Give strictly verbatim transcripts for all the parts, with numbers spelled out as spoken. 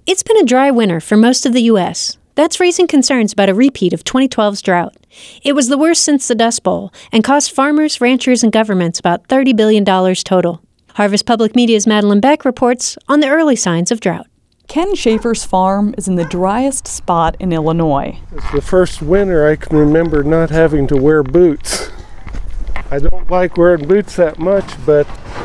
It's been a dry winter for most of the U S. That's raising concerns about a repeat of twenty twelve's drought. It was the worst since the Dust Bowl and cost farmers, ranchers, and governments about thirty billion dollars total. Harvest Public Media's Madeline Beck reports on the early signs of drought. Ken Schaefer's farm is in the driest spot in Illinois. It's the first winter I can remember not having to wear boots. I don't like wearing boots that much, but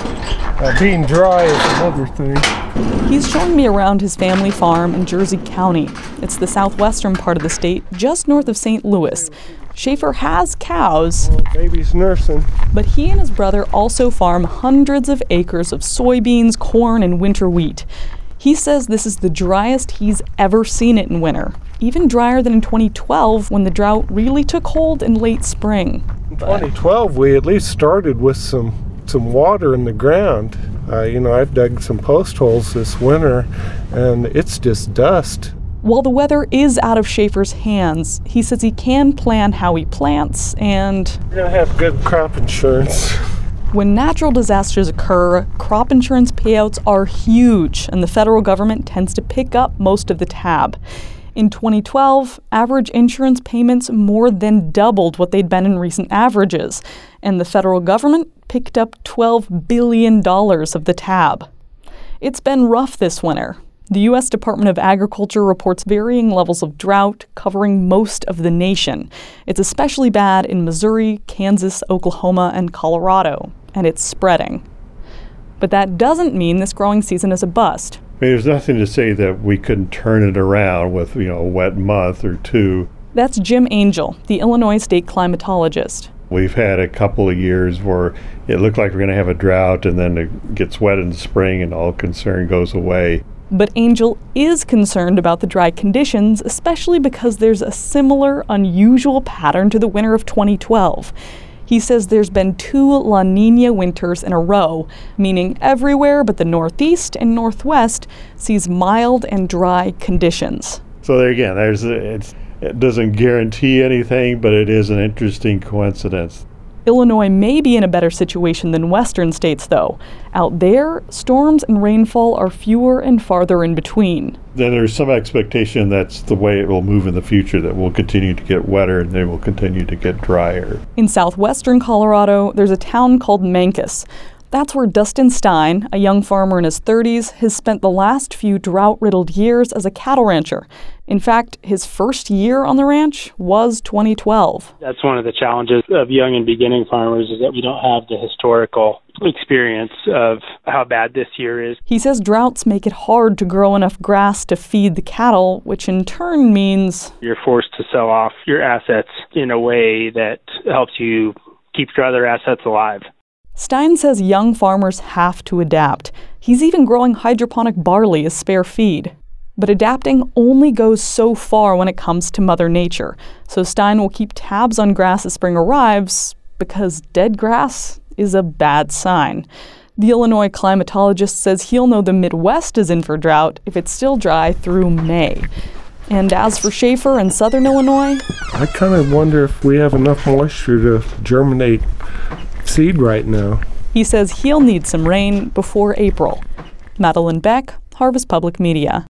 uh, being dry is another thing. He's showing me around his family farm in Jersey County. It's the southwestern part of the state, just north of Saint Louis. Schaefer has cows. Oh, baby's nursing. But he and his brother also farm hundreds of acres of soybeans, corn, and winter wheat. He says this is the driest he's ever seen it in winter, even drier than in twenty twelve when the drought really took hold in late spring. In twenty twelve, we at least started with some some water in the ground. Uh, you know, I've dug some post holes this winter, and it's just dust. While the weather is out of Schaefer's hands, he says he can plan how he plants and... We're going to have good crop insurance. When natural disasters occur, crop insurance payouts are huge, and the federal government tends to pick up most of the tab. In twenty twelve, average insurance payments more than doubled what they'd been in recent averages, and the federal government picked up twelve billion dollars of the tab. It's been rough this winter. The U S Department of Agriculture reports varying levels of drought covering most of the nation. It's especially bad in Missouri, Kansas, Oklahoma, and Colorado, and it's spreading. But that doesn't mean this growing season is a bust. I mean, there's nothing to say that we couldn't turn it around with, you know, a wet month or two. That's Jim Angel, the Illinois state climatologist. We've had a couple of years where it looked like we're going to have a drought, and then it gets wet in the spring and all concern goes away. But Angel is concerned about the dry conditions, especially because there's a similar, unusual pattern to the winter of twenty twelve. He says there's been two La Nina winters in a row, meaning everywhere but the Northeast and Northwest sees mild and dry conditions. So there again, there's it's, it doesn't guarantee anything, but it is an interesting coincidence. Illinois may be in a better situation than western states, though. Out there, storms and rainfall are fewer and farther in between. Then there's some expectation that's the way it will move in the future, that we'll continue to get wetter and they will continue to get drier. In southwestern Colorado, there's a town called Mancos. That's where Dustin Stein, a young farmer in his thirties, has spent the last few drought-riddled years as a cattle rancher. In fact, his first year on the ranch was twenty twelve. That's one of the challenges of young and beginning farmers, is that we don't have the historical experience of how bad this year is. He says droughts make it hard to grow enough grass to feed the cattle, which in turn means you're forced to sell off your assets in a way that helps you keep your other assets alive. Stein says young farmers have to adapt. He's even growing hydroponic barley as spare feed. But adapting only goes so far when it comes to Mother Nature. So Stein will keep tabs on grass as spring arrives, because dead grass is a bad sign. The Illinois climatologist says he'll know the Midwest is in for drought if it's still dry through May. And as for Schaefer and southern Illinois, I kind of wonder if we have enough moisture to germinate seed right now. He says he'll need some rain before April. Madeline Beck, Harvest Public Media.